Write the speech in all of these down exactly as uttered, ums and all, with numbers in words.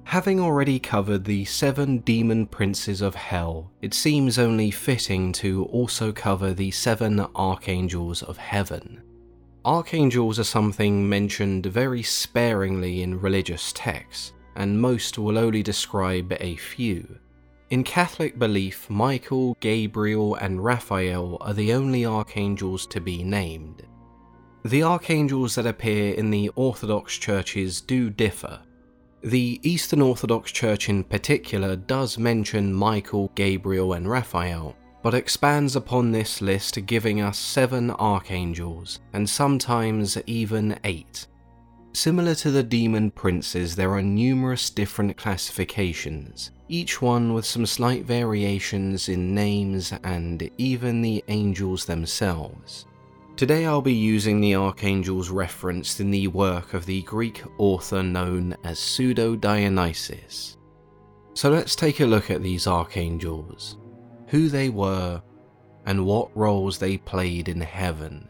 Having already covered the seven demon princes of hell, it seems only fitting to also cover the seven archangels of heaven. Archangels are something mentioned very sparingly in religious texts, and most will only describe a few. In Catholic belief, Michael, Gabriel, and Raphael are the only archangels to be named. The archangels that appear in the Orthodox churches do differ. The Eastern Orthodox Church in particular does mention Michael, Gabriel, and Raphael, but expands upon this list, giving us seven archangels, and sometimes even eight. Similar to the demon princes, there are numerous different classifications, each one with some slight variations in names and even the angels themselves. Today I'll be using the archangels referenced in the work of the Greek author known as Pseudo-Dionysius. So let's take a look at these archangels, who they were, and what roles they played in heaven.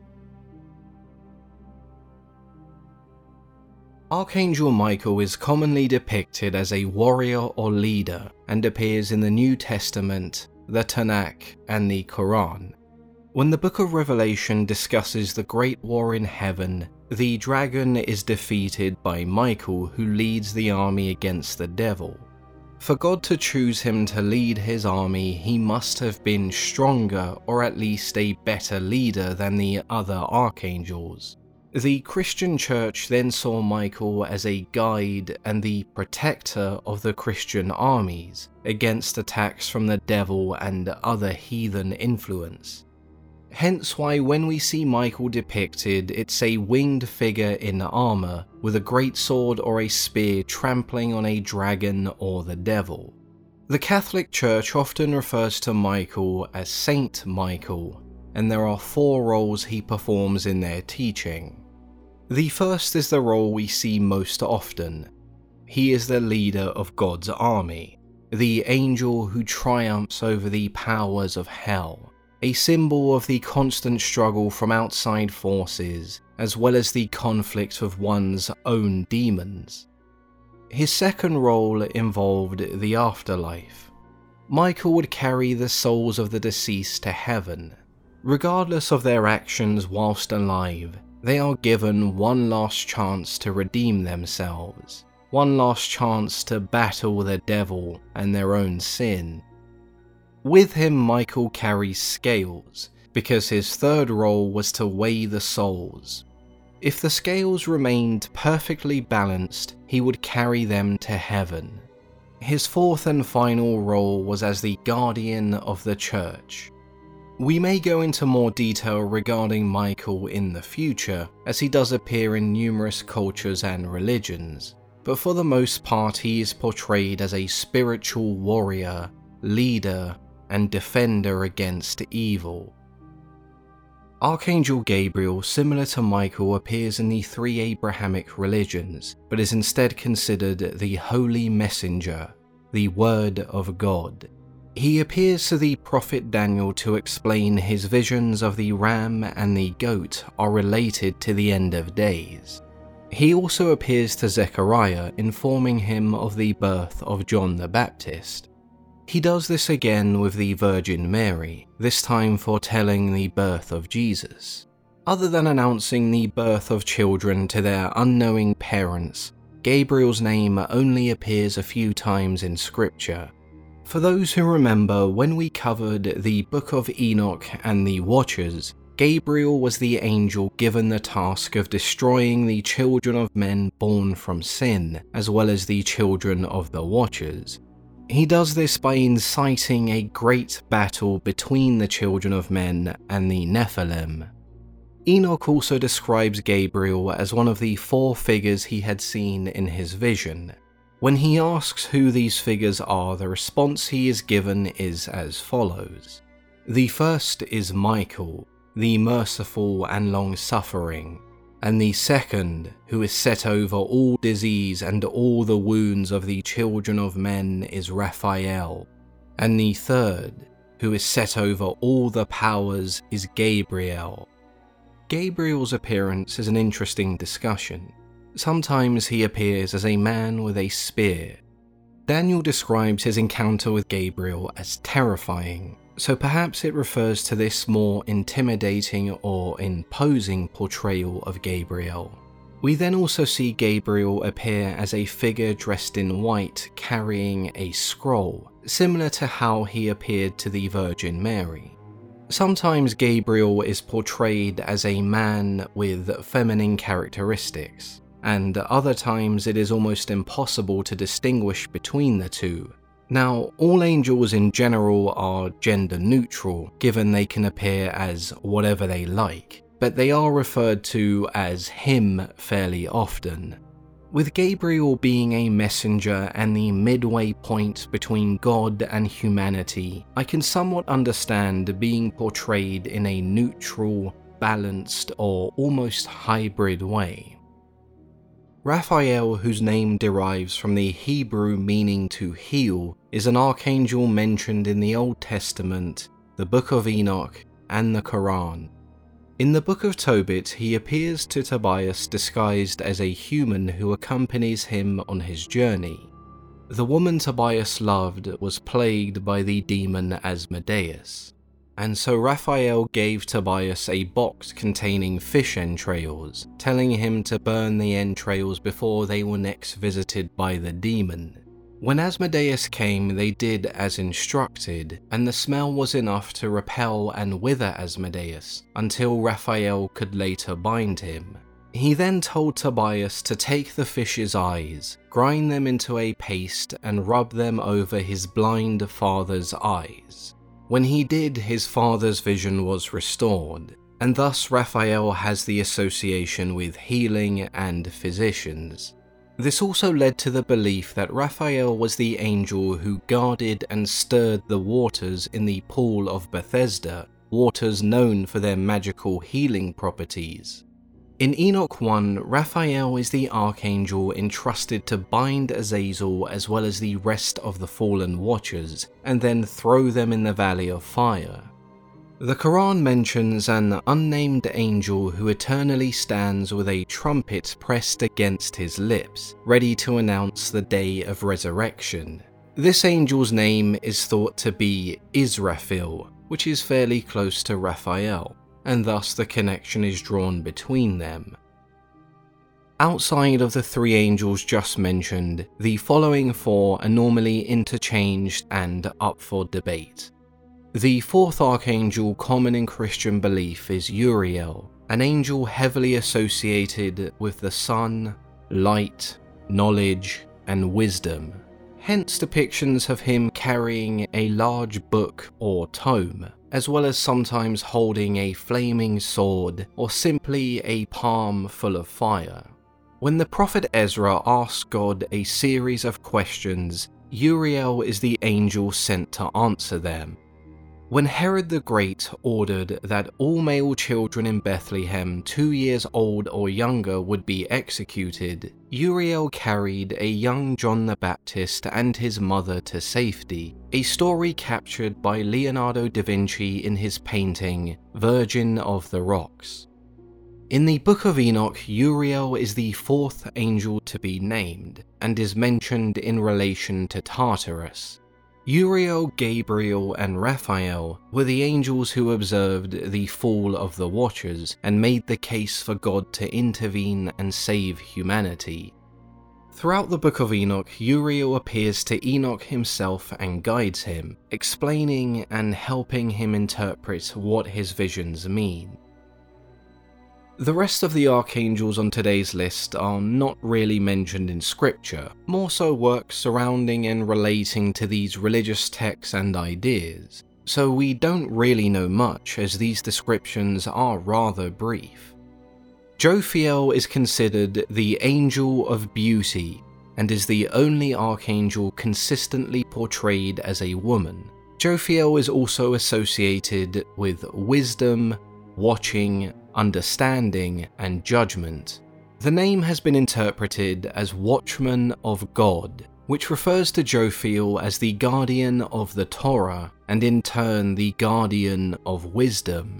Archangel Michael is commonly depicted as a warrior or leader and appears in the New Testament, the Tanakh, and the Quran. When the Book of Revelation discusses the Great War in heaven, the dragon is defeated by Michael, who leads the army against the devil. For God to choose him to lead his army, he must have been stronger or at least a better leader than the other archangels. The Christian Church then saw Michael as a guide and the protector of the Christian armies against attacks from the devil and other heathen influence. Hence why when we see Michael depicted, it's a winged figure in armor with a great sword or a spear trampling on a dragon or the devil. The Catholic Church often refers to Michael as Saint Michael, and there are four roles he performs in their teaching. The first is the role we see most often. He is the leader of God's army, the angel who triumphs over the powers of hell, a symbol of the constant struggle from outside forces, as well as the conflict of one's own demons. His second role involved the afterlife. Michael would carry the souls of the deceased to heaven. Regardless of their actions whilst alive, they are given one last chance to redeem themselves, one last chance to battle the devil and their own sin. With him, Michael carries scales, because his third role was to weigh the souls. If the scales remained perfectly balanced, he would carry them to heaven. His fourth and final role was as the guardian of the church. We may go into more detail regarding Michael in the future, as he does appear in numerous cultures and religions, but for the most part he is portrayed as a spiritual warrior, leader, and defender against evil. Archangel Gabriel, similar to Michael, appears in the three Abrahamic religions, but is instead considered the Holy Messenger, the Word of God. He appears to the prophet Daniel to explain his visions of the ram and the goat are related to the end of days. He also appears to Zechariah, informing him of the birth of John the Baptist. He does this again with the Virgin Mary, this time foretelling the birth of Jesus. Other than announcing the birth of children to their unknowing parents, Gabriel's name only appears a few times in scripture. For those who remember, when we covered the Book of Enoch and the Watchers, Gabriel was the angel given the task of destroying the children of men born from sin, as well as the children of the Watchers. He does this by inciting a great battle between the children of men and the Nephilim. Enoch also describes Gabriel as one of the four figures he had seen in his vision. When he asks who these figures are, the response he is given is as follows. The first is Michael, the merciful and long-suffering, and the second, who is set over all disease and all the wounds of the children of men, is Raphael, and the third, who is set over all the powers, is Gabriel. Gabriel's appearance is an interesting discussion. Sometimes he appears as a man with a spear. Daniel describes his encounter with Gabriel as terrifying, so perhaps it refers to this more intimidating or imposing portrayal of Gabriel. We then also see Gabriel appear as a figure dressed in white carrying a scroll, similar to how he appeared to the Virgin Mary. Sometimes Gabriel is portrayed as a man with feminine characteristics, and other times it is almost impossible to distinguish between the two. Now, all angels in general are gender neutral, given they can appear as whatever they like, but they are referred to as him fairly often. With Gabriel being a messenger and the midway point between God and humanity, I can somewhat understand being portrayed in a neutral, balanced, or almost hybrid way. Raphael, whose name derives from the Hebrew meaning to heal, is an archangel mentioned in the Old Testament, the Book of Enoch, and the Quran. In the Book of Tobit, he appears to Tobias disguised as a human who accompanies him on his journey. The woman Tobias loved was plagued by the demon Asmodeus, and so Raphael gave Tobias a box containing fish entrails, telling him to burn the entrails before they were next visited by the demon. When Asmodeus came, they did as instructed, and the smell was enough to repel and wither Asmodeus, until Raphael could later bind him. He then told Tobias to take the fish's eyes, grind them into a paste, and rub them over his blind father's eyes. When he did, his father's vision was restored, and thus Raphael has the association with healing and physicians. This also led to the belief that Raphael was the angel who guarded and stirred the waters in the Pool of Bethesda, waters known for their magical healing properties. In Enoch one, Raphael is the archangel entrusted to bind Azazel as well as the rest of the fallen watchers, and then throw them in the valley of fire. The Quran mentions an unnamed angel who eternally stands with a trumpet pressed against his lips, ready to announce the day of resurrection. This angel's name is thought to be Israfil, which is fairly close to Raphael, and thus the connection is drawn between them. Outside of the three angels just mentioned, the following four are normally interchanged and up for debate. The fourth archangel common in Christian belief is Uriel, an angel heavily associated with the sun, light, knowledge, and wisdom. Hence depictions of him carrying a large book or tome, as well as sometimes holding a flaming sword or simply a palm full of fire. When the prophet Ezra asks God a series of questions, Uriel is the angel sent to answer them. When Herod the Great ordered that all male children in Bethlehem two years old or younger would be executed, Uriel carried a young John the Baptist and his mother to safety, a story captured by Leonardo da Vinci in his painting Virgin of the Rocks. In the Book of Enoch, Uriel is the fourth angel to be named, and is mentioned in relation to Tartarus. Uriel, Gabriel, and Raphael were the angels who observed the fall of the Watchers and made the case for God to intervene and save humanity. Throughout the Book of Enoch, Uriel appears to Enoch himself and guides him, explaining and helping him interpret what his visions mean. The rest of the archangels on today's list are not really mentioned in scripture, more so works surrounding and relating to these religious texts and ideas, so we don't really know much as these descriptions are rather brief. Jophiel is considered the angel of beauty and is the only archangel consistently portrayed as a woman. Jophiel is also associated with wisdom, watching, understanding, and judgment. The name has been interpreted as Watchman of God, which refers to Jophiel as the guardian of the Torah, and in turn the guardian of wisdom.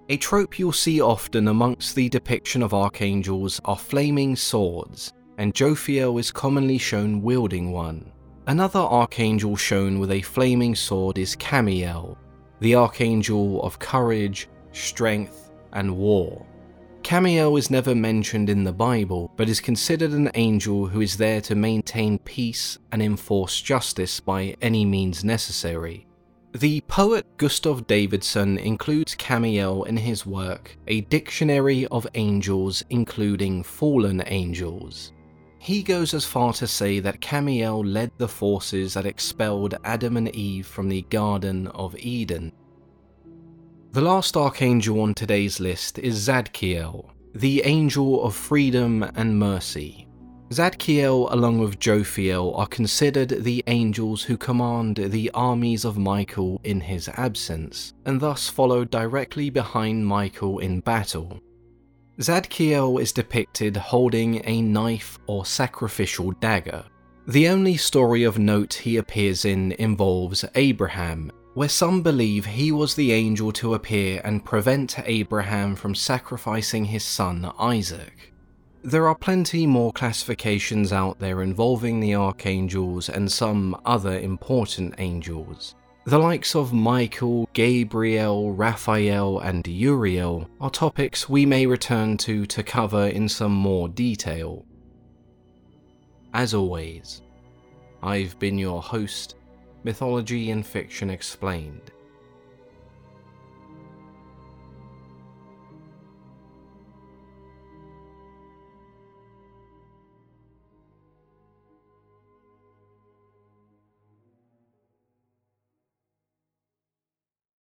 A trope you'll see often amongst the depiction of archangels are flaming swords, and Jophiel is commonly shown wielding one. Another archangel shown with a flaming sword is Camiel, the archangel of courage, strength, and war. Camiel is never mentioned in the Bible, but is considered an angel who is there to maintain peace and enforce justice by any means necessary. The poet Gustav Davidson includes Camiel in his work, A Dictionary of Angels including Fallen Angels. He goes as far to say that Camiel led the forces that expelled Adam and Eve from the Garden of Eden. The last archangel on today's list is Zadkiel, the angel of freedom and mercy. Zadkiel, along with Jophiel, are considered the angels who command the armies of Michael in his absence, and thus follow directly behind Michael in battle. Zadkiel is depicted holding a knife or sacrificial dagger. The only story of note he appears in involves Abraham, where some believe he was the angel to appear and prevent Abraham from sacrificing his son Isaac. There are plenty more classifications out there involving the archangels and some other important angels. The likes of Michael, Gabriel, Raphael, and Uriel are topics we may return to to cover in some more detail. As always, I've been your host, Mythology and Fiction Explained.